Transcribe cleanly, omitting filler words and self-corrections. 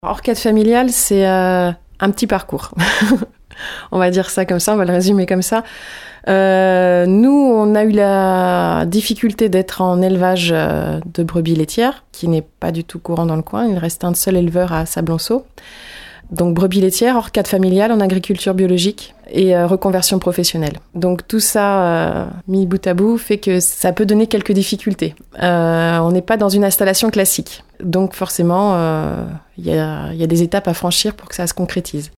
Orchade familiale, c'est un petit parcours. On va dire ça comme ça, on va le résumer comme ça. Nous, on a eu la difficulté d'être en élevage de brebis laitières, qui n'est pas du tout courant dans le coin. Il reste un seul éleveur à Sablonceau. Donc brebis laitières, orchade familiale en agriculture biologique et reconversion professionnelle. Donc tout ça, mis bout à bout, fait que ça peut donner quelques difficultés. On n'est pas dans une installation classique. Donc forcément, il y a des étapes à franchir pour que ça se concrétise.